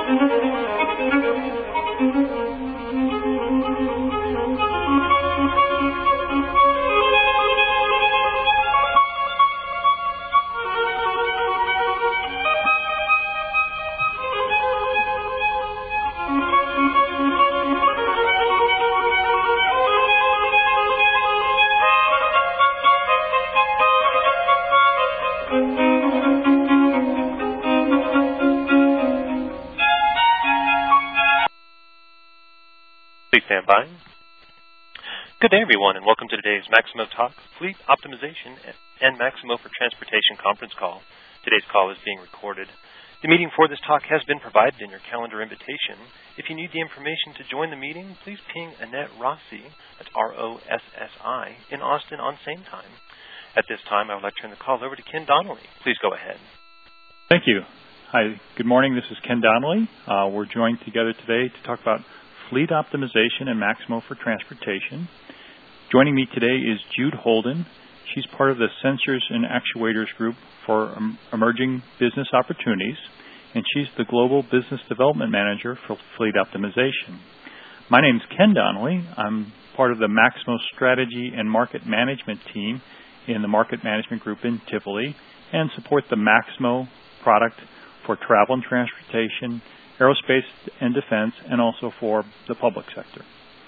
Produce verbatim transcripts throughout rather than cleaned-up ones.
Please stand by. Good day, everyone, and welcome to today's Maximo Talk Fleet Optimization and Maximo for Transportation conference call. Today's call is being recorded. The meeting for this talk has been provided in your calendar invitation. If you need the information to join the meeting, please ping Annette Rossi, that's R O S S I, in Austin on same time. At this time, I would like to turn the call over to Ken Donnelly. Please go ahead. Thank you. Hi, good morning. This is Ken Donnelly. Uh, we're joined together today to talk about Fleet Optimization and Maximo for Transportation. Joining me today is Jude Holden. She's part of the Sensors and Actuators Group for um, Emerging Business Opportunities, and she's the Global Business Development Manager for Fleet Optimization. My name's Ken Donnelly. I'm part of the Maximo Strategy and Market Management team in the Market Management Group in Tivoli and support the Maximo product for travel and transportation, aerospace and defense, and also for the public sector.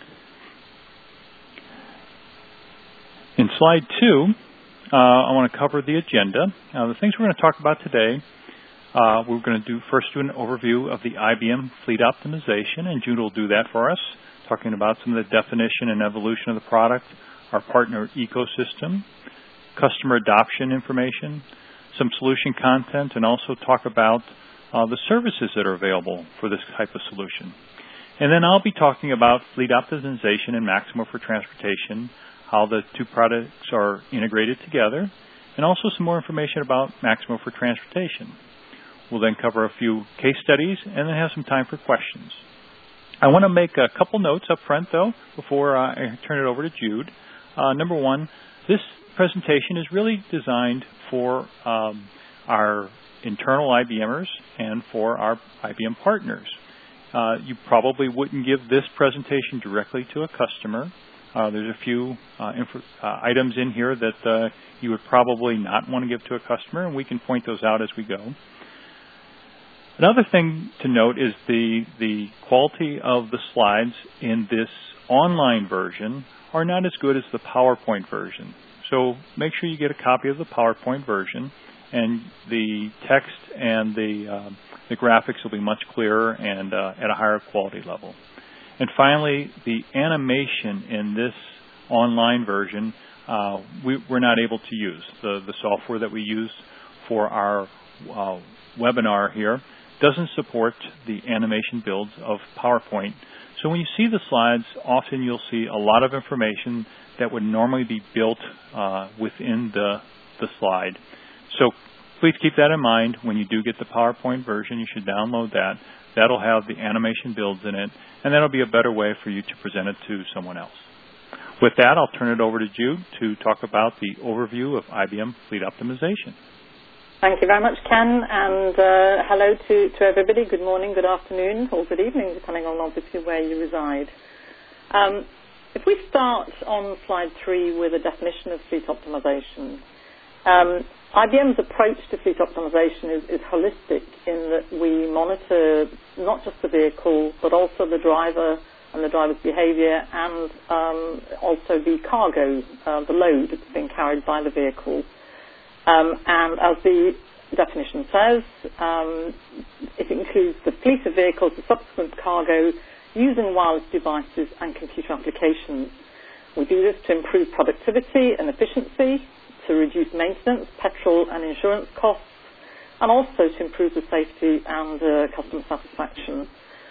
In slide two, uh, I want to cover the agenda. Uh, the things we're going to talk about today, uh, we're going to do first do an overview of the I B M Fleet Optimization, and Jude will do that for us, talking about some of the definition and evolution of the product, our partner ecosystem, customer adoption information, some solution content, and also talk about Uh, the services that are available for this type of solution. And then I'll be talking about Fleet Optimization and Maximo for Transportation, how the two products are integrated together, and also some more information about Maximo for Transportation. We'll then cover a few case studies and then have some time for questions. I want to make a couple notes up front, though, before uh, I turn it over to Jude. Uh, number one, this presentation is really designed for um, our internal I B Mers and for our I B M partners. Uh, you probably wouldn't give this presentation directly to a customer. Uh, there's a few uh, info, uh, items in here that uh, you would probably not want to give to a customer, and we can point those out as we go. Another thing to note is the, the quality of the slides in this online version are not as good as the PowerPoint version. So make sure you get a copy of the PowerPoint version, and the text and the, uh, the graphics will be much clearer and uh, at a higher quality level. And finally, the animation in this online version, uh, we, we're not able to use. The, the software that we use for our uh, webinar here doesn't support the animation builds of PowerPoint. So when you see the slides, often you'll see a lot of information that would normally be built uh, within the, the slide. So please keep that in mind. When you do get the PowerPoint version, you should download that. That'll have the animation builds in it, and that'll be a better way for you to present it to someone else. With that, I'll turn it over to Jude to talk about the overview of I B M Fleet Optimization. Thank you very much, Ken, and uh, hello to, to everybody. Good morning, good afternoon, or good evening, depending on obviously where you reside. Um, if we start on slide three with a definition of fleet optimization, um, I B M's approach to fleet optimization is, is holistic in that we monitor not just the vehicle, but also the driver and the driver's behavior, and um, also the cargo, uh, the load that's being carried by the vehicle. Um, and as the definition says, um, it includes the fleet of vehicles, the subsequent cargo, using wireless devices and computer applications. We do this to improve productivity and efficiency, to reduce maintenance, petrol and insurance costs, and also to improve the safety and uh, customer satisfaction.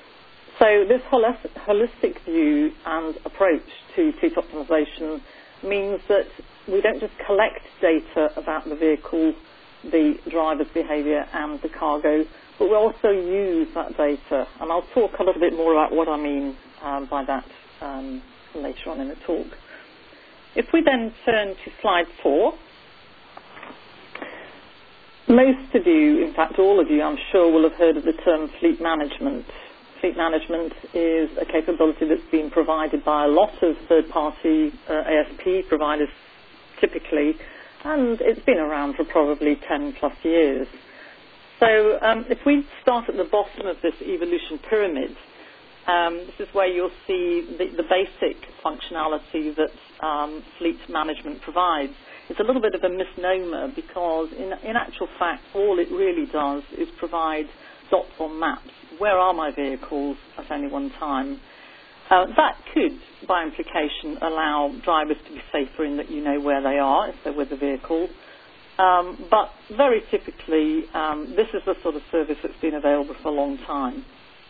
So this holistic view and approach to fleet optimization means that we don't just collect data about the vehicle, the driver's behavior and the cargo, but we also use that data. And I'll talk a little bit more about what I mean um, by that um, later on in the talk. If we then turn to slide four, most of you, in fact all of you, I'm sure, will have heard of the term fleet management. Fleet management is a capability that's been provided by a lot of third-party uh, A S P providers typically, and it's been around for probably ten plus years. So um, if we start at the bottom of this evolution pyramid, um, this is where you'll see the, the basic functionality that um, fleet management provides. It's a little bit of a misnomer because in, in actual fact all it really does is provide dots on maps. Where are my vehicles at any one time? Uh, that could, by implication, allow drivers to be safer in that you know where they are if they're with the vehicle. Um, but very typically, um, this is the sort of service that's been available for a long time.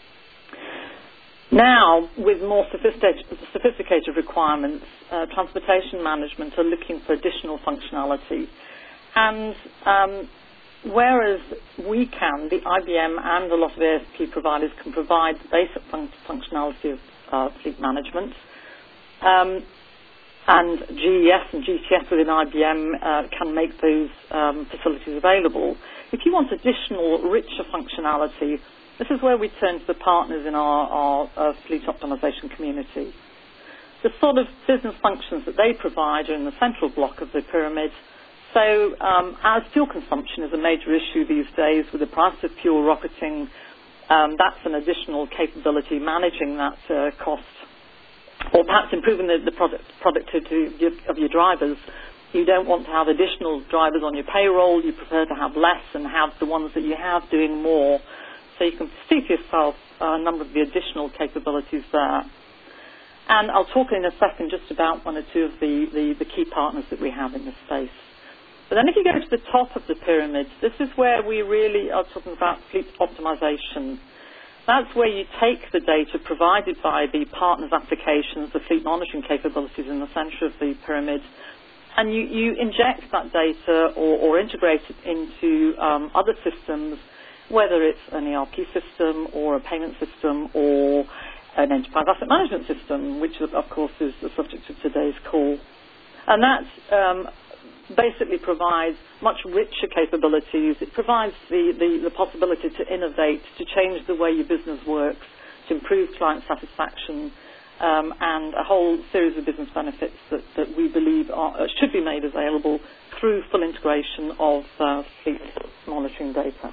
Now, with more sophisticated, sophisticated requirements, uh, transportation management are looking for additional functionality. And um, whereas we can, the I B M and a lot of A S P providers can provide the basic fun functionality of uh, fleet management, um, and G E S and G T S within I B M uh, can make those um, facilities available. If you want additional, richer functionality, this is where we turn to the partners in our, our uh, fleet optimization community. The sort of business functions that they provide are in the central block of the pyramid. So um, as fuel consumption is a major issue these days with the price of fuel rocketing, um, that's an additional capability managing that uh, cost, or perhaps improving the, the product, productivity of your drivers. You don't want to have additional drivers on your payroll. You prefer to have less and have the ones that you have doing more. So you can see for yourself a number of the additional capabilities there. And I'll talk in a second just about one or two of the, the, the key partners that we have in this space. But then if you go to the top of the pyramid, this is where we really are talking about fleet optimization. That's where you take the data provided by the partners' applications, the fleet monitoring capabilities in the center of the pyramid, and you, you inject that data or, or integrate it into um, other systems, whether it's an E R P system or a payment system or an enterprise asset management system, which of course is the subject of today's call. And that um, basically provides much richer capabilities. It provides the, the, the possibility to innovate, to change the way your business works, to improve client satisfaction, um, and a whole series of business benefits that, that we believe are, uh, should be made available through full integration of uh, fleet monitoring data.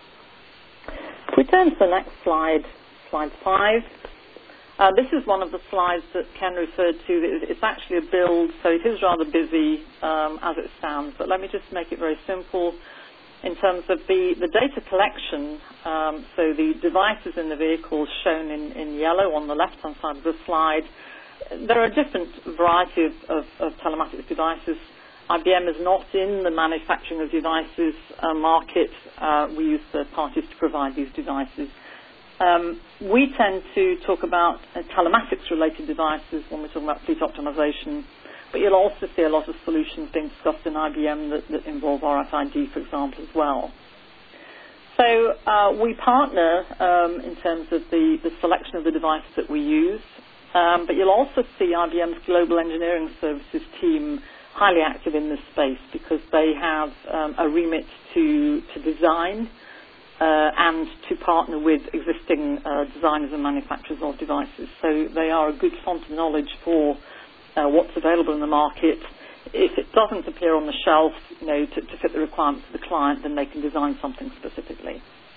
If we turn to the next slide, slide five, uh, this is one of the slides that Ken referred to. It's actually a build, so it is rather busy um, as it stands, but let me just make it very simple in terms of the, the data collection. Um, so the devices in the vehicle shown in, in yellow on the left-hand side of the slide. There are a different variety of, of, of telematics devices. I B M is not in the manufacturing of devices uh, market. Uh, we use third parties to provide these devices. Um, we tend to talk about uh, telematics-related devices when we're talking about fleet optimization, but you'll also see a lot of solutions being discussed in I B M that, that involve R F I D, for example, as well. So uh, we partner um, in terms of the, the selection of the devices that we use, um, but you'll also see I B M's Global Engineering Services team highly active in this space because they have um, a remit to, to design uh, and to partner with existing uh, designers and manufacturers of devices. So they are a good font of knowledge for uh, what's available in the market. If it doesn't appear on the shelf, you know, to, to fit the requirements of the client, then they can design something specifically.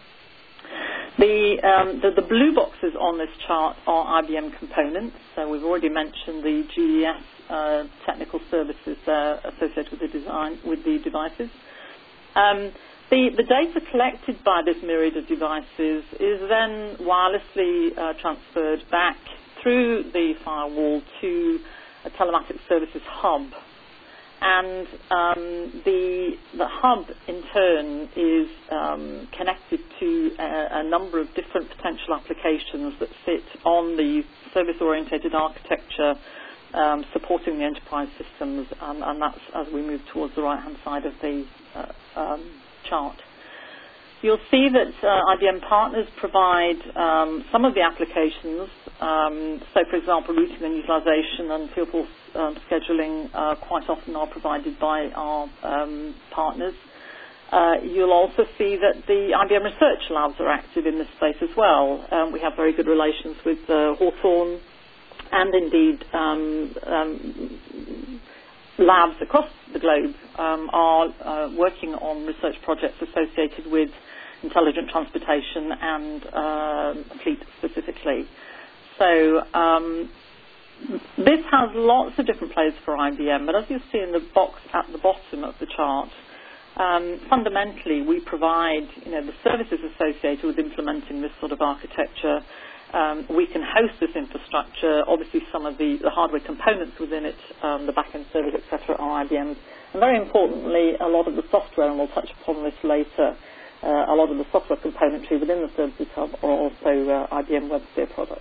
The, um, the, the blue boxes on this chart are I B M components. So we've already mentioned the G E S uh, technical services uh, associated with the design with the devices. Um, the, the data collected by this myriad of devices is then wirelessly uh, transferred back through the firewall to a telematics services hub. And um, the, the hub, in turn, is um, connected to a, a number of different potential applications that sit on the service-oriented architecture um, supporting the enterprise systems, um, and that's as we move towards the right-hand side of the uh, um, chart. You'll see that uh, I B M partners provide um, some of the applications. Um, so, for example, routing and utilization and field force um, scheduling uh, quite often are provided by our um, partners. Uh, you'll also see that the I B M research labs are active in this space as well. Um, we have very good relations with uh, Hawthorne and indeed um, um, labs across the globe um, are uh, working on research projects associated with intelligent transportation and uh, fleet specifically. So um, this has lots of different plays for I B M, but as you see in the box at the bottom of the chart, um, fundamentally we provide you know, the services associated with implementing this sort of architecture. Um, we can host this infrastructure. Obviously, some of the, the hardware components within it, um, the back-end servers, et cetera, are I B M's. And very importantly, a lot of the software, and we'll touch upon this later, uh, a lot of the software componentry within the Services Hub are also uh, I B M WebSphere products.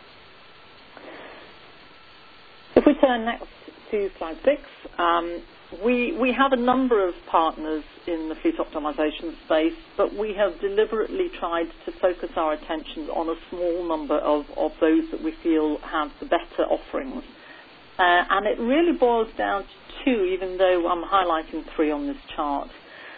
If we turn next to slide six, um, we, we have a number of partners in the fleet optimization space, but we have deliberately tried to focus our attention on a small number of, of those that we feel have the better offerings. Uh, and it really boils down to two, even though I'm highlighting three on this chart.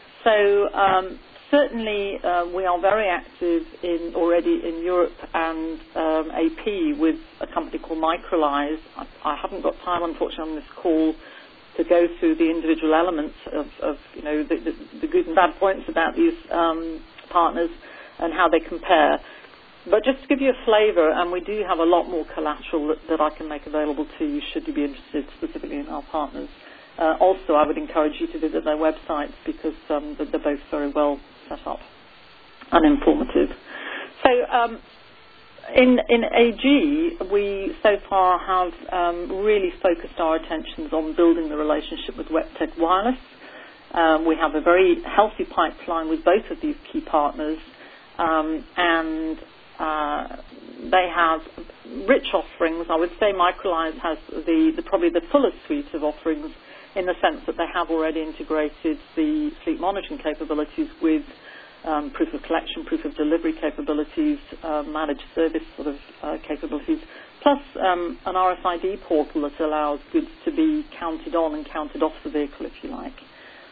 So um, certainly uh, we are very active in already in Europe and um, A P with a company called Microlize. I, I haven't got time, unfortunately, on this call to go through the individual elements of, of you know, the, the, the good and bad points about these um, partners and how they compare. But just to give you a flavour, and we do have a lot more collateral that, that I can make available to you should you be interested specifically in our partners. Uh, also, I would encourage you to visit their websites because um, they're both very well set up and informative. So um, in, in A G, we so far have um, really focused our attentions on building the relationship with Webtec Wireless. Um, we have a very healthy pipeline with both of these key partners, um, and uh, they have rich offerings. I would say Microlize has the, the probably the fullest suite of offerings in the sense that they have already integrated the fleet monitoring capabilities with um, proof of collection, proof of delivery capabilities, uh, managed service sort of uh, capabilities, plus um, an R F I D portal that allows goods to be counted on and counted off the vehicle, if you like.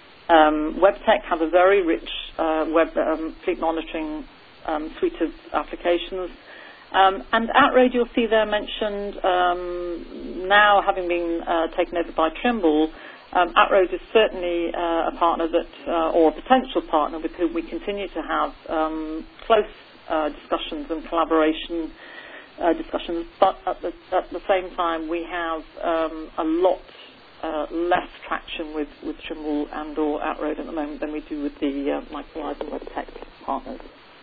Um, Webtec have a very rich uh, web um, fleet monitoring um, suite of applications. Um, and Outrode, you'll see there mentioned, um, now having been uh, taken over by Trimble, um, Outrode is certainly uh, a partner that, uh, or a potential partner with whom we continue to have um, close uh, discussions and collaboration uh, discussions, but at the, at the same time we have um, a lot uh, less traction with, with Trimble and or Outrode at the moment than we do with the uh, Microlize and Webtec partners.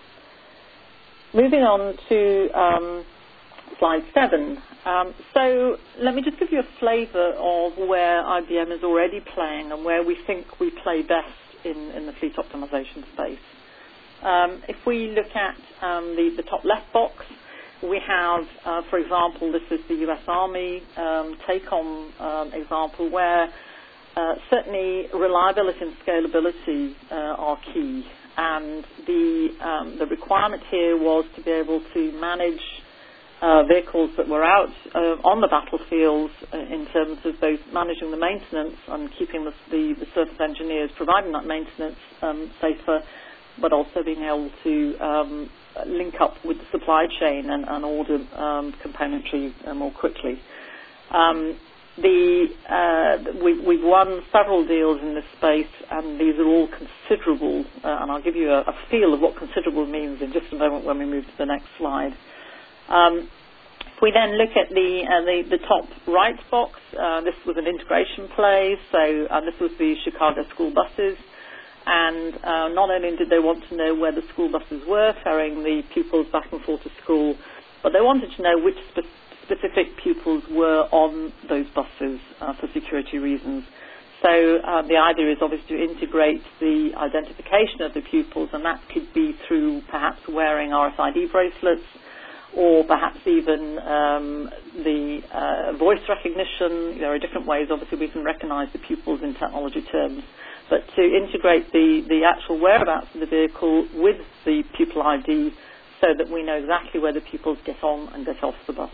Moving on to um, slide seven. Um, so let me just give you a flavour of where I B M is already playing and where we think we play best in, in the fleet optimization space. Um, if we look at um, the, the top left box, we have, uh, for example, this is the U S Army um, take-on um, example where uh, certainly reliability and scalability uh, are key. And the, um, the requirement here was to be able to manage uh, vehicles that were out uh, on the battlefields uh, in terms of both managing the maintenance and keeping the, the, the surface engineers providing that maintenance um, safer, but also being able to um, link up with the supply chain and, and order um, componentry uh, more quickly. Um, The, uh, we, we've won several deals in this space, and these are all considerable, uh, and I'll give you a, a feel of what considerable means in just a moment when we move to the next slide. Um, if we then look at the, uh, the, the top right box, uh, this was an integration play, so uh, this was the Chicago school buses, and uh, not only did they want to know where the school buses were, ferrying the pupils back and forth to school, but they wanted to know which specific specific pupils were on those buses uh, for security reasons. So uh, the idea is obviously to integrate the identification of the pupils, and that could be through perhaps wearing R F I D bracelets or perhaps even um, the uh, voice recognition. There are different ways, obviously, we can recognize the pupils in technology terms. But to integrate the, the actual whereabouts of the vehicle with the pupil I D so that we know exactly where the pupils get on and get off the bus.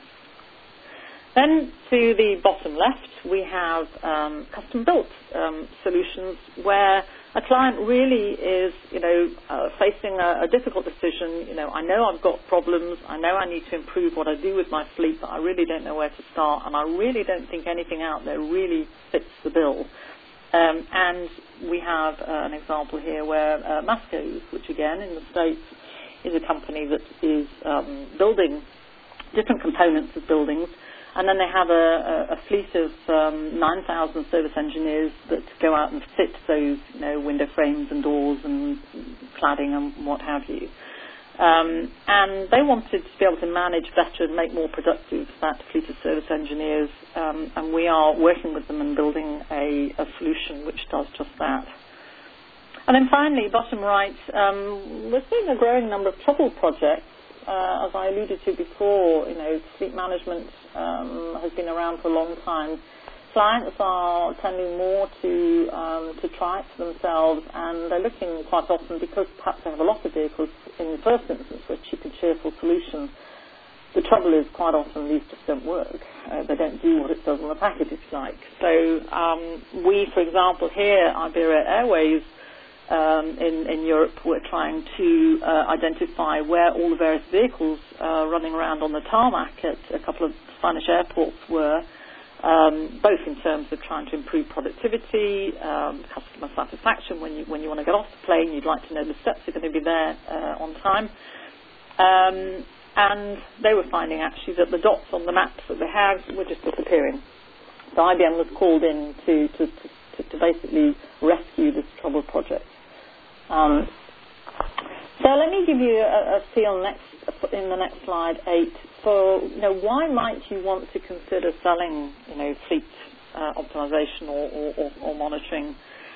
Then to the bottom left, we have um, custom-built um, solutions where a client really is, you know, uh, facing a, a difficult decision. You know, I know I've got problems. I know I need to improve what I do with my fleet, but I really don't know where to start, and I really don't think anything out there really fits the bill. Um, and we have uh, an example here where uh, Masco's, which again in the States is a company that is um, building different components of buildings, and then they have a, a, a fleet of um, nine thousand service engineers that go out and fit those, you know, window frames and doors and cladding and what have you. Um, and they wanted to be able to manage better and make more productive that fleet of service engineers, um, and we are working with them and building a, a solution which does just that. And then finally, bottom right, um, we're seeing a growing number of trouble projects. Uh, as I alluded to before, you know, fleet management um, has been around for a long time. Clients are tending more to um, to try it for themselves, and they're looking quite often, because perhaps they have a lot of vehicles in the first instance, for a cheap and cheerful solution. The trouble is, quite often these just don't work. Uh, they don't do what it does on the package, if you like. So um, we, for example, here, Iberia Airways, Um, in, in Europe, we're trying to uh, identify where all the various vehicles uh, running around on the tarmac at a couple of Spanish airports were, um, both in terms of trying to improve productivity, um, customer satisfaction. When you when you want to get off the plane, you'd like to know the steps are going to be there uh, on time. Um, and they were finding actually that the dots on the maps that they had were just disappearing. So I B M was called in to to, to, to basically rescue this troubled project. Um, so let me give you a, a feel next in the next slide eight for, you know, why might you want to consider selling, you know, fleet uh, optimization or, or, or, or monitoring.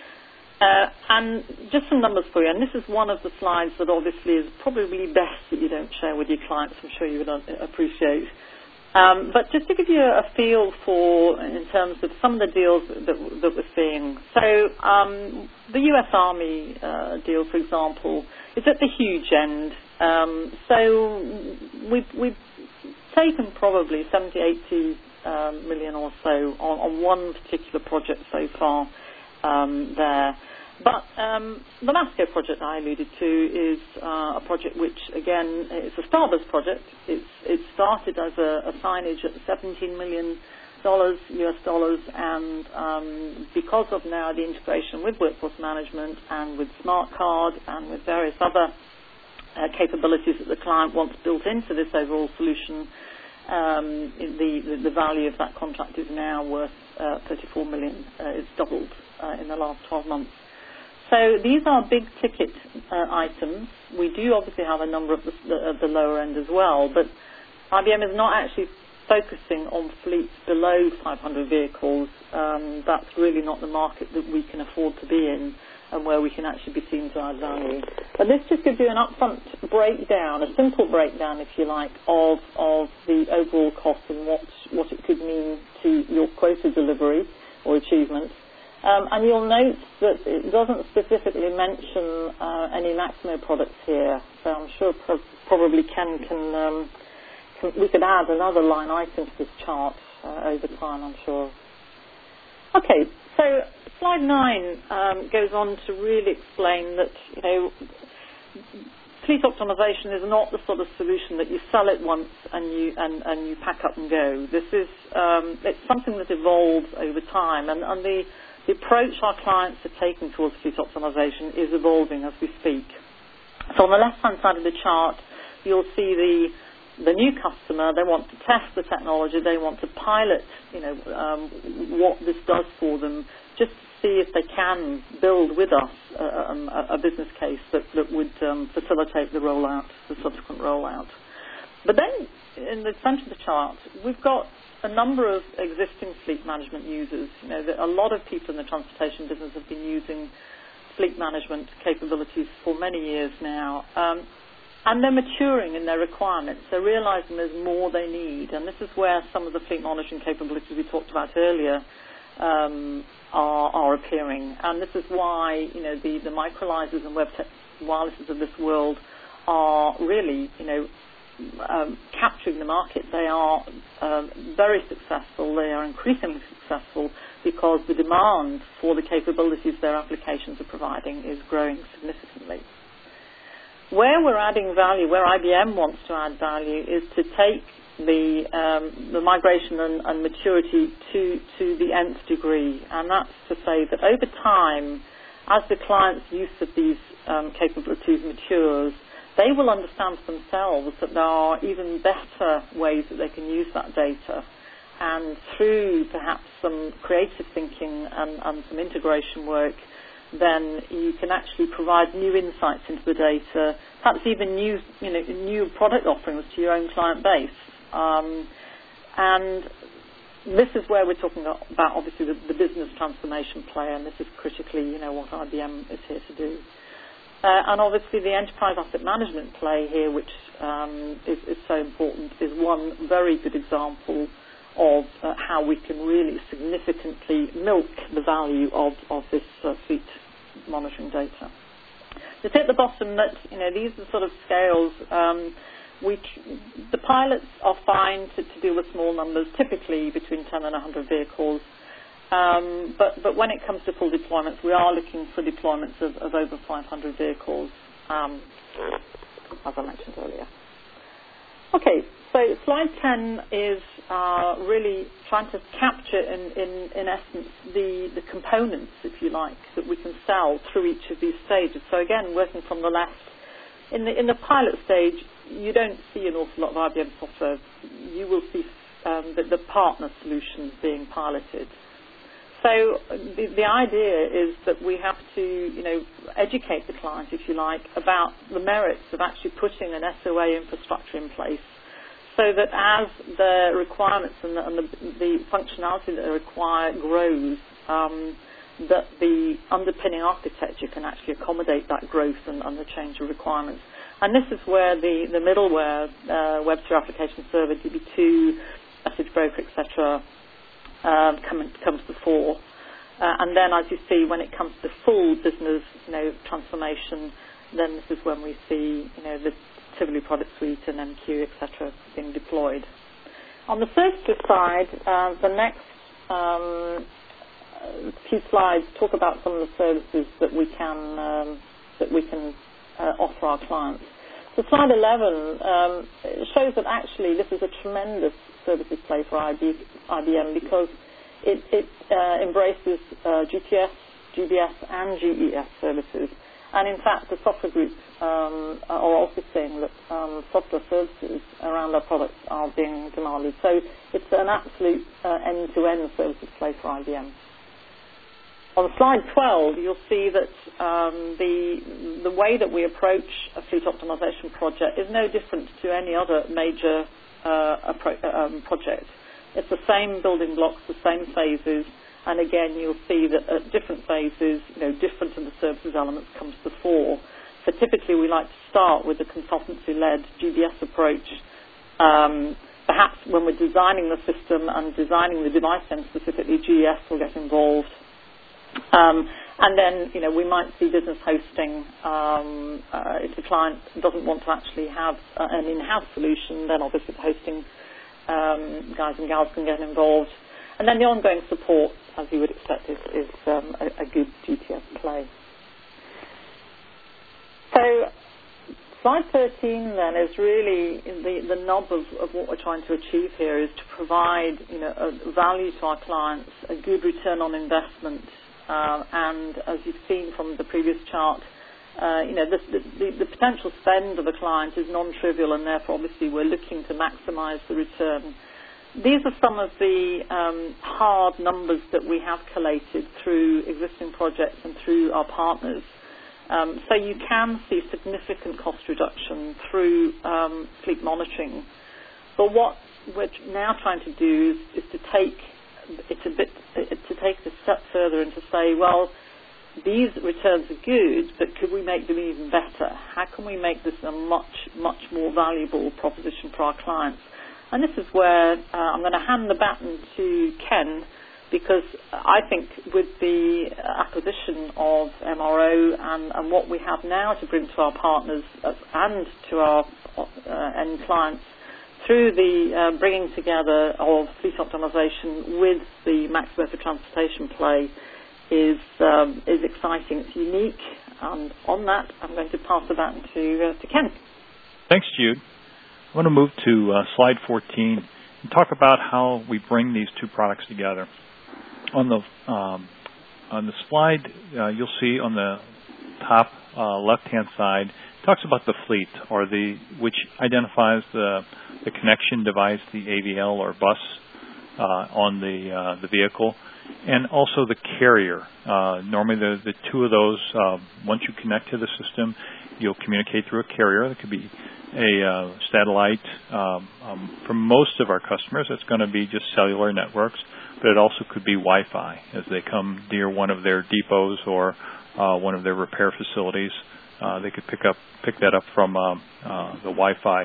Uh, and just some numbers for you, and this is one of the slides that obviously is probably best that you don't share with your clients. I'm sure you would appreciate. Um, but just to give you a feel for, in terms of some of the deals that, that we're seeing. So um, the U S Army uh, deal, for example, is at the huge end. Um, so we've, we've taken probably seventy, eighty um, million or so on, on one particular project so far um, there. But um, the Masco project I alluded to is uh, a project which, again, it's a Starburst project. It's, it started as a, a signage at seventeen million dollars U S dollars, and um, because of now the integration with workforce management and with smart card and with various other uh, capabilities that the client wants built into this overall solution, um, the, the, the value of that contract is now worth uh, thirty-four million dollars. Uh, it's doubled uh, in the last twelve months. So these are big ticket uh, items. We do obviously have a number of the, the, of the lower end as well, but I B M is not actually focusing on fleets below five hundred vehicles. Um, that's really not the market that we can afford to be in and where we can actually be seen to add value. But this just gives you an upfront breakdown, a simple breakdown, if you like, of, of the overall cost and what, what it could mean to your quota delivery or achievement. Um, and you'll note that it doesn't specifically mention uh, any Maximo products here, so I'm sure pro- probably Ken can, um, can, we could add another line item to this chart uh, over time, I'm sure. Okay, so slide nine um, goes on to really explain that, you know, fleet optimization is not the sort of solution that you sell it once and you and, and you pack up and go. This is um, it's something that evolves over time, and, and the The approach our clients are taking towards fleet optimization is evolving as we speak. So on the left-hand side of the chart, you'll see the the new customer. They want to test the technology. They want to pilot, you know, um, what this does for them, just to see if they can build with us a, a, a business case that, that would um, facilitate the rollout, the subsequent rollout. But then in the centre of the chart, we've got a number of existing fleet management users. You know, that a lot of people in the transportation business have been using fleet management capabilities for many years now. Um, and they're maturing in their requirements. They're realizing there's more they need. And this is where some of the fleet monitoring capabilities we talked about earlier um, are, are appearing. And this is why, you know, the, the microlyzers and web tech wirelesses of this world are really, you know, um, capturing the market. They are um, very successful. They are increasingly successful because the demand for the capabilities their applications are providing is growing significantly. Where we're adding value, where I B M wants to add value, is to take the um, the migration and, and maturity to, to the nth degree. And that's to say that over time, as the client's use of these um, capabilities matures, they will understand for themselves that there are even better ways that they can use that data. And through perhaps some creative thinking and, and some integration work, then you can actually provide new insights into the data, perhaps even new, you know, new product offerings to your own client base. Um, and this is where we're talking about, obviously, the, the business transformation play, and this is critically, you know, what I B M is here to do. Uh, and obviously the enterprise asset management play here, which um, is, is so important, is one very good example of uh, how we can really significantly milk the value of, of this uh, fleet monitoring data. Just at the bottom that, you know, these are sort of scales. Um, we, the pilots are fine to, to deal with small numbers, typically between ten and one hundred vehicles. Um, but, but when it comes to full deployments, we are looking for deployments of, of over five hundred vehicles, um, as I mentioned earlier. Okay, so slide ten is uh, really trying to capture, in, in, in essence, the, the components, if you like, that we can sell through each of these stages. So again, working from the left, in the, in the pilot stage, you don't see an awful lot of I B M software. You will see um, the, the partner solutions being piloted. So the, the idea is that we have to, you know, educate the client, if you like, about the merits of actually putting an S O A infrastructure in place, so that as the requirements and the, and the, the functionality that they require grows, um, that the underpinning architecture can actually accommodate that growth and, and the change of requirements. And this is where the, the middleware, uh, Web three Application Server, D B two, Message Broker, et cetera, um, come, comes to the fore. Uh, and then, as you see, when it comes to full business, you know, transformation, then this is when we see, you know, the Tivoli product suite and M Q, et cetera, being deployed. On the services side, uh, the next um, few slides talk about some of the services that we can um, that we can uh, offer our clients. So slide eleven um, shows that actually this is a tremendous services play for I B M because it, it uh, embraces uh, G T S, G B S, and G E S services. And in fact, the software group um, are also saying that um, software services around their products are being demanded. So it's an absolute uh, end-to-end services play for I B M. On slide twelve, you'll see that um, the the way that we approach a fleet optimization project is no different to any other major uh, appro- um, project. It's the same building blocks, the same phases. And again, you'll see that at different phases, you know, different in the services elements comes to the fore. So typically we like to start with the consultancy-led G B S approach. Um, perhaps when we're designing the system and designing the device end specifically, G E S will get involved. Um, and then, you know, we might see business hosting. Um, uh, if the client doesn't want to actually have uh, an in-house solution, then obviously the hosting um, guys and gals can get involved. And then the ongoing support, as you would expect, is, is um, a, a good G T S play. So slide thirteen then is really the, the nub of, of what we're trying to achieve here is to provide, you know, a value to our clients, a good return on investment, uh, and as you've seen from the previous chart, uh, you know, the, the, the potential spend of a client is non-trivial, and therefore obviously we're looking to maximise the return. These are some of the um, hard numbers that we have collated through existing projects and through our partners. Um, so you can see significant cost reduction through um, fleet monitoring. But what we're now trying to do is, is to take it a bit, to take it a step further and to say, well, these returns are good, but could we make them even better? How can we make this a much, much more valuable proposition for our clients? And this is where uh, I'm going to hand the baton to Ken because I think with the acquisition of M R O and, and what we have now to bring to our partners uh, and to our uh, end clients through the uh, bringing together of fleet optimization with the Maximo for Transportation play is um, is exciting. It's unique, and on that, I'm going to pass the baton to uh, to Ken. Thanks, Jude. I want to move to uh, slide fourteen and talk about how we bring these two products together. On the um, on the slide, uh, you'll see on the top uh, left-hand side, it talks about the fleet, or the which identifies the the connection device, the A V L or bus uh, on the uh, the vehicle, and also the carrier. Uh, normally, the the two of those, uh, once you connect to the system, you'll communicate through a carrier. That could be a uh, satellite. Um, um, for most of our customers, it's going to be just cellular networks, but it also could be Wi-Fi as they come near one of their depots or uh, one of their repair facilities. Uh, they could pick up pick that up from um, uh, the Wi-Fi.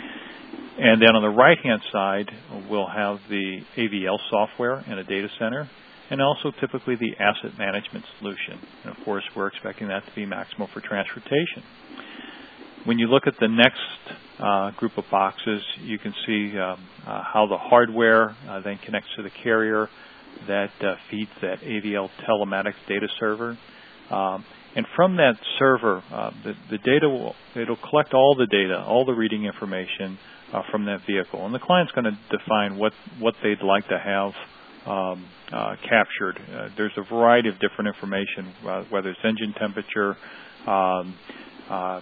And then on the right-hand side, we'll have the A V L software in a data center, and also typically the asset management solution. And of course, we're expecting that to be Maximo for Transportation. When you look at the next uh, group of boxes, you can see um, uh, how the hardware uh, then connects to the carrier that uh, feeds that A V L telematics data server. Um, and from that server, uh, the, the data will it'll collect all the data, all the reading information uh, from that vehicle. And the client's going to define what, what they'd like to have um, uh, captured. Uh, there's a variety of different information, uh, whether it's engine temperature, um, uh,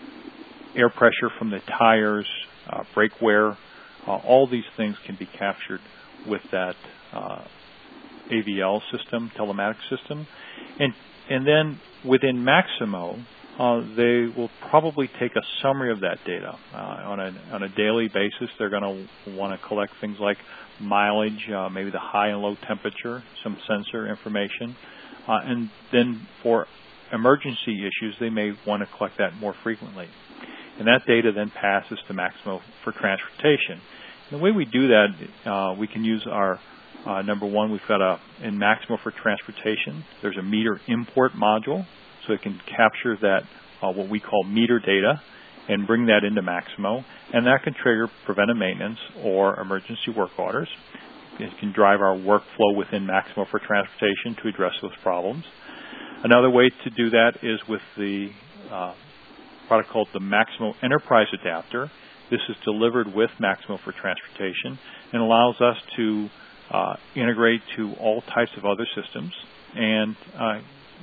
air pressure from the tires, uh, brake wear. Uh, all these things can be captured with that uh, A V L system, telematics system. And and then within Maximo, uh, they will probably take a summary of that data. Uh, on, a, on a daily basis, they're going to want to collect things like mileage, uh, maybe the high and low temperature, some sensor information. Uh, and then for emergency issues, they may want to collect that more frequently. And that data then passes to Maximo for Transportation. And the way we do that, uh, we can use our, uh, number one, we've got a, in Maximo for Transportation, there's a meter import module, so it can capture that, uh, what we call meter data, and bring that into Maximo. And that can trigger preventive maintenance or emergency work orders. It can drive our workflow within Maximo for Transportation to address those problems. Another way to do that is with the uh, product called the Maximo Enterprise Adapter. This is delivered with Maximo for Transportation and allows us to uh, integrate to all types of other systems and uh,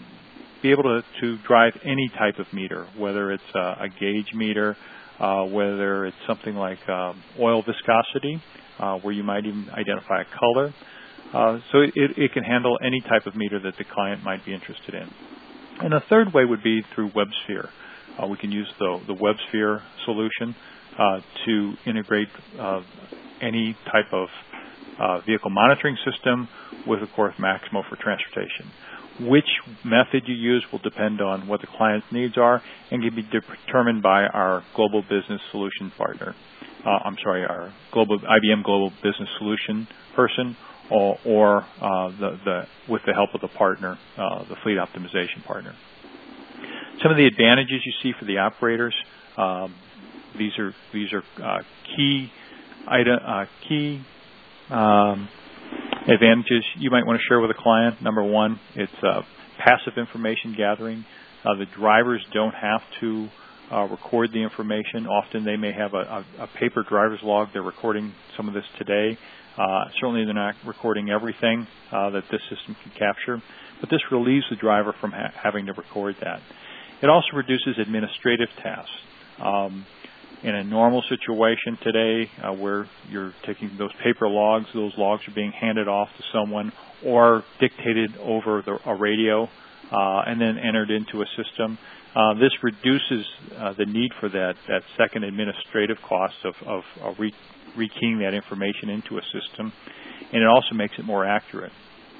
be able to, to drive any type of meter, whether it's uh, a gauge meter, uh, whether it's something like um, oil viscosity, uh, where you might even identify a color. Uh, so it, it can handle any type of meter that the client might be interested in. And a third way would be through WebSphere. Uh, we can use the, the WebSphere solution uh, to integrate uh, any type of uh, vehicle monitoring system with, of course, Maximo for Transportation. Which method you use will depend on what the client's needs are and can be determined by our Global Business Solution partner. Uh, I'm sorry, our global I B M Global Business Solution person, or, or uh, the, the, with the help of the partner, uh, the fleet optimization partner. Some of the advantages you see for the operators, um, these are these are uh, key item, uh, key um, advantages you might want to share with a client. Number one, it's uh, passive information gathering. Uh, the drivers don't have to uh, record the information. Often they may have a, a, a paper driver's log. They're recording some of this today. Uh, certainly they're not recording everything uh, that this system can capture, but this relieves the driver from ha having to record that. It also reduces administrative tasks. Um, in a normal situation today uh, where you're taking those paper logs, those logs are being handed off to someone or dictated over the, a radio uh, and then entered into a system. Uh, this reduces uh, the need for that, that second administrative cost of, of, of re rekeying that information into a system, and it also makes it more accurate.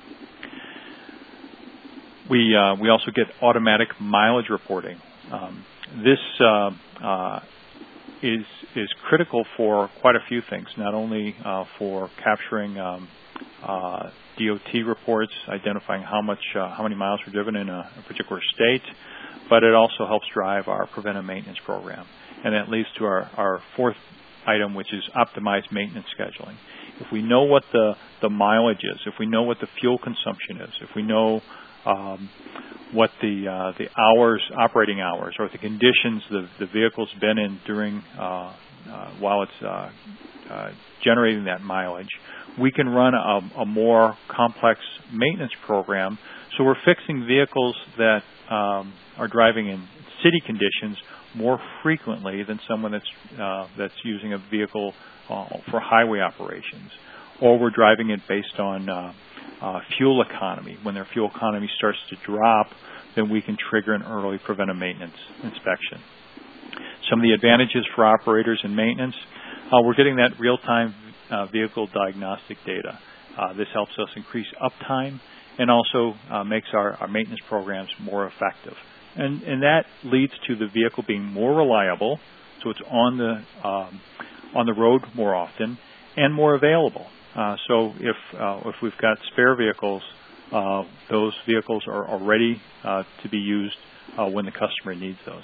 We, uh, we also get automatic mileage reporting. Um, this uh, uh, is, is critical for quite a few things, not only uh, for capturing um, uh, D O T reports identifying how much, uh, how many miles were driven in a, a particular state, but it also helps drive our preventive maintenance program. And that leads to our, our fourth item, which is optimized maintenance scheduling. If we know what the, the mileage is, if we know what the fuel consumption is, if we know um, what the uh, the hours, operating hours, or the conditions the, the vehicle's been in during uh, uh, while it's uh, uh, generating that mileage, we can run a, a more complex maintenance program. So we're fixing vehicles that um, are driving in city conditions more frequently than someone that's uh, that's using a vehicle uh, for highway operations, or we're driving it based on uh, uh, fuel economy. When their fuel economy starts to drop, then we can trigger an early preventive maintenance inspection. Some of the advantages for operators in maintenance, uh, we're getting that real-time uh, vehicle diagnostic data. Uh, this helps us increase uptime and also uh, makes our, our maintenance programs more effective. And, and that leads to the vehicle being more reliable, so it's on the um, on the road more often and more available. Uh, so if uh, if we've got spare vehicles, uh, those vehicles are, are ready uh, to be used uh, when the customer needs those.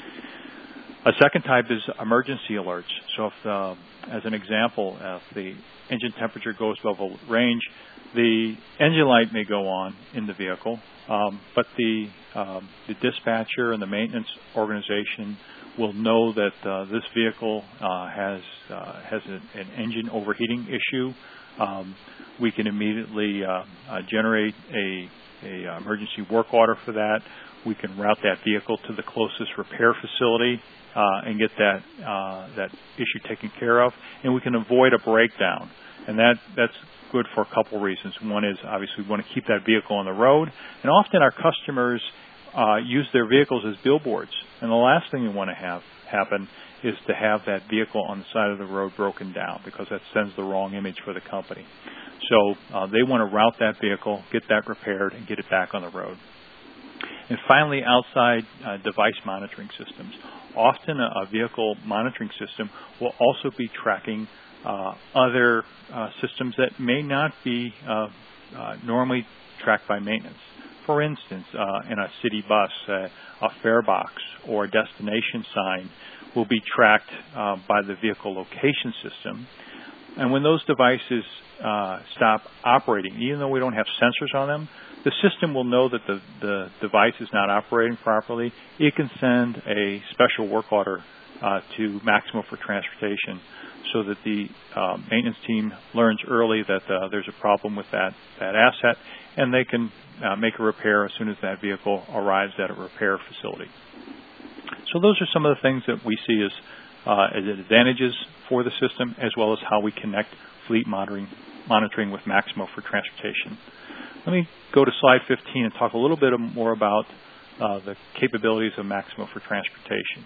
A second type is emergency alerts. So if, uh, as an example, if the engine temperature goes above a range, the engine light may go on in the vehicle, um, but the um, the dispatcher and the maintenance organization will know that uh, this vehicle uh, has uh, has a, an engine overheating issue. Um, we can immediately uh, uh, generate a, a emergency work order for that. We can route that vehicle to the closest repair facility uh, and get that uh, that issue taken care of, and we can avoid a breakdown. And that that's good for a couple reasons. One is obviously we want to keep that vehicle on the road, and often our customers uh, use their vehicles as billboards. And the last thing we want to have happen is to have that vehicle on the side of the road broken down, because that sends the wrong image for the company. So uh, they want to route that vehicle, get that repaired, and get it back on the road. And finally, outside uh, device monitoring systems. Often a, a vehicle monitoring system will also be tracking uh, other uh, systems that may not be uh, uh, normally tracked by maintenance. For instance, uh, in a city bus, uh, a fare box or a destination sign will be tracked uh, by the vehicle location system. And when those devices uh, stop operating, even though we don't have sensors on them, the system will know that the, the device is not operating properly. It can send a special work order uh, to Maximo for Transportation, so that the uh, maintenance team learns early that uh, there's a problem with that, that asset, and they can uh, make a repair as soon as that vehicle arrives at a repair facility. So those are some of the things that we see as, uh, as advantages for the system, as well as how we connect fleet monitoring, monitoring with Maximo for Transportation. Let me go to slide fifteen and talk a little bit more about uh, the capabilities of Maximo for Transportation.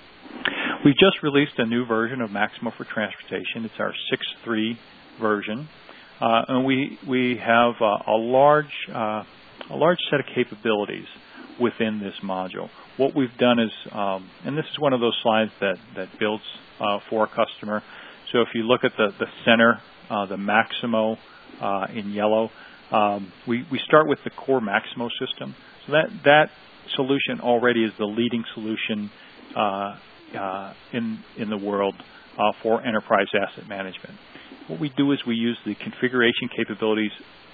We've just released a new version of Maximo for Transportation. It's our six point three version, uh, and we we have uh, a large uh, a large set of capabilities within this module. What we've done is, um, and this is one of those slides that that builds uh, for a customer. So if you look at the the center, uh, the Maximo uh, in yellow, um, we we start with the core Maximo system. So that that solution already is the leading solution Uh, uh, in in the world uh, for enterprise asset management. What we do is we use the configuration capabilities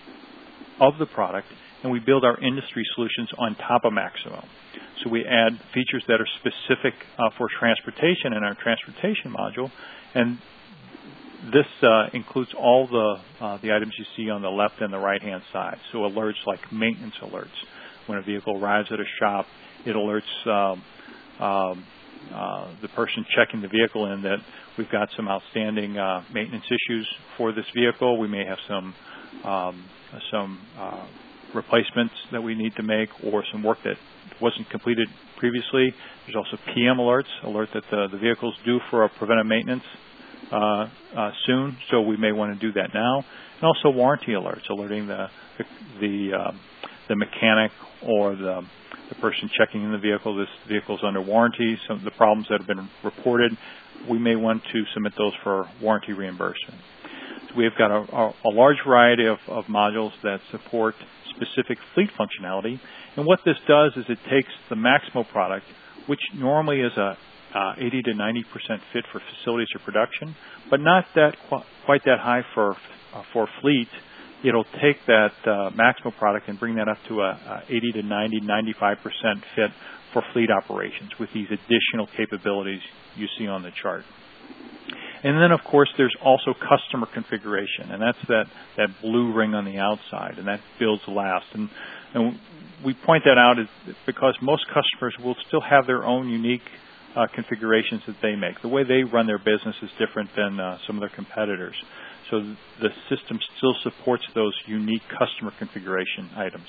of the product, and we build our industry solutions on top of Maximo. So we add features that are specific uh, for transportation in our transportation module, and this uh, includes all the uh, the items you see on the left and the right hand side. So alerts like maintenance alerts. When a vehicle arrives at a shop, it alerts um, um, Uh, the person checking the vehicle in that we've got some outstanding uh, maintenance issues for this vehicle. We may have some um, some uh, replacements that we need to make, or some work that wasn't completed previously. There's also P M alerts, alert that the, the vehicle's due for a preventive maintenance uh, uh, soon, so we may want to do that now. And also warranty alerts, alerting the the the, uh, the mechanic or the the person checking in the vehicle, this vehicle is under warranty. Some of the problems that have been reported, we may want to submit those for warranty reimbursement. we've got a, a, a large variety of, of modules that support specific fleet functionality. And what this does is it takes the Maximo product, which normally is a uh, eighty to ninety percent fit for facilities or production, but not that qu- quite that high for uh, for fleet. It'll take that uh, Maximo product and bring that up to a, a eighty to ninety, ninety-five percent fit for fleet operations with these additional capabilities you see on the chart. And then, of course, there's also customer configuration, and that's that, that blue ring on the outside, and that builds last. And, and we point that out because most customers will still have their own unique uh, configurations that they make. The way they run their business is different than uh, some of their competitors. So the system still supports those unique customer configuration items.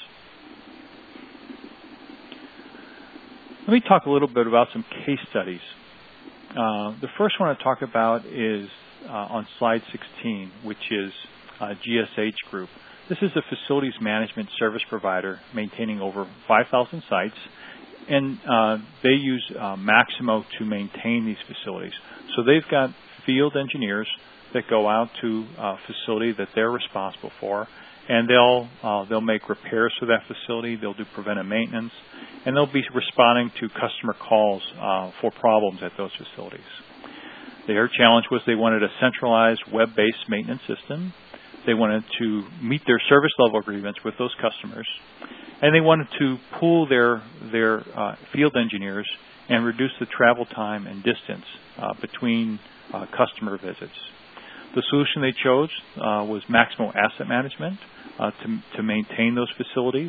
Let me talk a little bit about some case studies. Uh, the first one I talk about is uh, on slide sixteen, which is uh, G S H Group. This is a facilities management service provider maintaining over five thousand sites, and uh, they use uh, Maximo to maintain these facilities. So they've got field engineers that go out to a facility that they're responsible for, and they'll uh, they'll make repairs to that facility. They'll do preventive maintenance, and they'll be responding to customer calls uh, for problems at those facilities. Their challenge was they wanted a centralized web-based maintenance system. They wanted to meet their service level agreements with those customers, and they wanted to pool their their uh, field engineers and reduce the travel time and distance uh, between uh, customer visits. The solution they chose uh, was Maximo Asset Management uh, to, to maintain those facilities.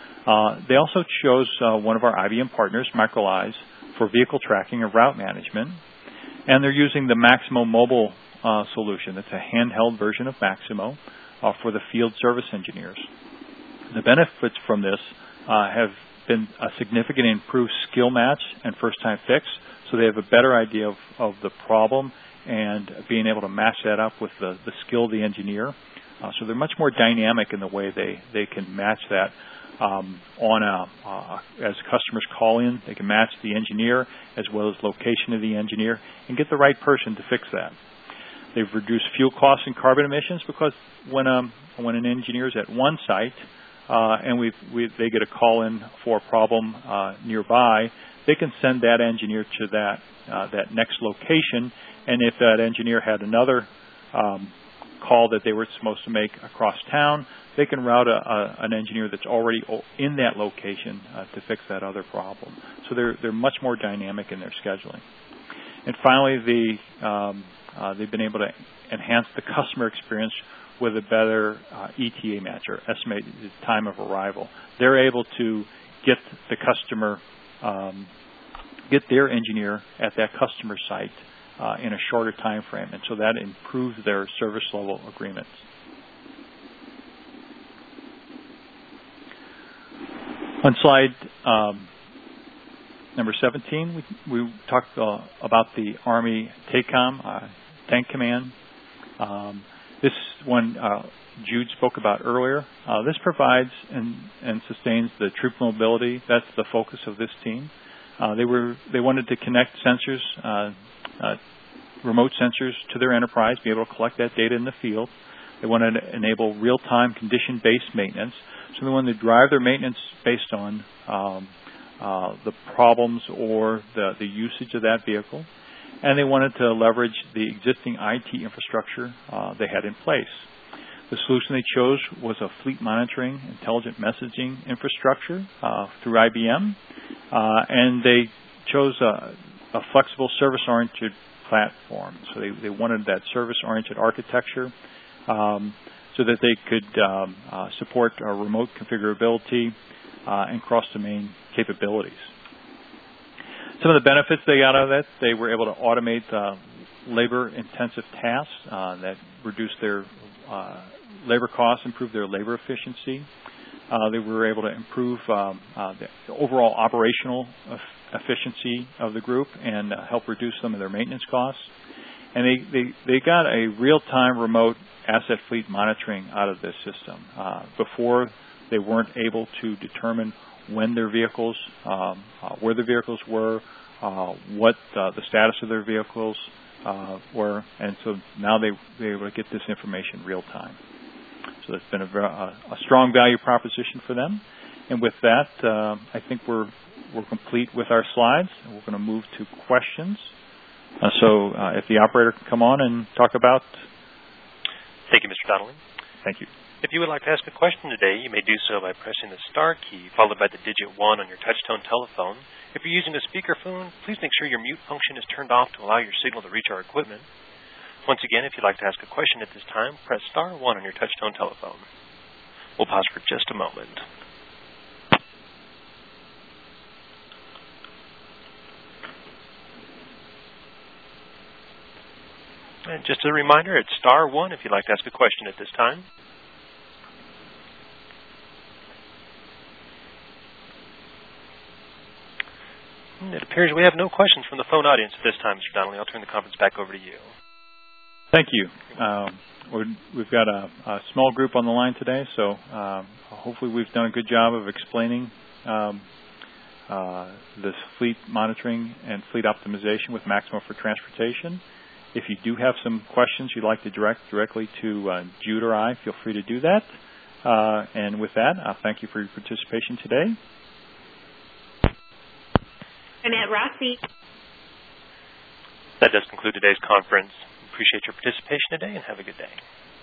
Uh, they also chose uh, one of our I B M partners, Microlize, for vehicle tracking and route management. And they're using the Maximo Mobile uh, solution. It's a handheld version of Maximo uh, for the field service engineers. The benefits from this uh, have been a significant improved skill match and first-time fix, so they have a better idea of, of the problem and being able to match that up with the, the skill of the engineer. Uh, so they're much more dynamic in the way they, they can match that um, on a, uh, as customers call in, they can match the engineer as well as location of the engineer and get the right person to fix that. They've reduced fuel costs and carbon emissions because when, um, when an engineer is at one site uh, and we've, we, they get a call in for a problem uh, nearby, they can send that engineer to that, uh, that next location. And if that engineer had another um, call that they were supposed to make across town, they can route a, a, an engineer that's already in that location uh, to fix that other problem. So they're they're much more dynamic in their scheduling. And finally, the um, uh, they've been able to enhance the customer experience with a better uh, E T A match, or estimated time of arrival. They're able to get the customer, um, get their engineer at that customer site Uh, in a shorter time frame, and so that improves their service level agreements. On slide um, number seventeen, we, we talked uh, about the Army TACOM, uh, Tank Command. Um, this one uh, Jude spoke about earlier. Uh, this provides and, and sustains the troop mobility. That's the focus of this team. Uh, they were they wanted to connect sensors, uh, uh, remote sensors to their enterprise, be able to collect that data in the field. They wanted to enable real-time condition-based maintenance. So they wanted to drive their maintenance based on um, uh, the problems or the, the usage of that vehicle. And they wanted to leverage the existing I T infrastructure uh, they had in place. The solution they chose was a fleet monitoring, intelligent messaging infrastructure uh, through I B M. Uh, and they chose a, a flexible service-oriented platform. So they, they wanted that service-oriented architecture um, so that they could um, uh, support uh, remote configurability uh, and cross-domain capabilities. Some of the benefits they got out of that, they were able to automate uh, labor-intensive tasks uh, that reduced their uh, labor costs, improve their labor efficiency. Uh, they were able to improve um, uh, the overall operational efficiency of the group and uh, help reduce some of their maintenance costs. And they, they, they got a real-time remote asset fleet monitoring out of this system. Uh, before, they weren't able to determine when their vehicles, um, uh, where the vehicles were, uh, what uh, the status of their vehicles, uh, where, and so now they they're able to get this information real time. So that's been a, a, a strong value proposition for them. And with that, uh, I think we're we're complete with our slides. We're going to move to questions. Uh, so uh, if the operator can come on and talk about. Thank you, Mister Donnelly. Thank you. If you would like to ask a question today, you may do so by pressing the star key followed by the digit one on your touch-tone telephone. If you're using a speakerphone, please make sure your mute function is turned off to allow your signal to reach our equipment. Once again, if you'd like to ask a question at this time, press star one on your touch-tone telephone. We'll pause for just a moment. And just a reminder, it's star one if you'd like to ask a question at this time. It appears we have no questions from the phone audience at this time, Mister Donnelly. I'll turn the conference back over to you. Thank you. Um, we've got a, a small group on the line today, so um, hopefully we've done a good job of explaining um, uh, this fleet monitoring and fleet optimization with Maximo for Transportation. If you do have some questions you'd like to direct directly to uh, Jude or I, feel free to do that. Uh, and with that, I'll thank you for your participation today. Annette Rossi. That does conclude today's conference. Appreciate your participation today and have a good day.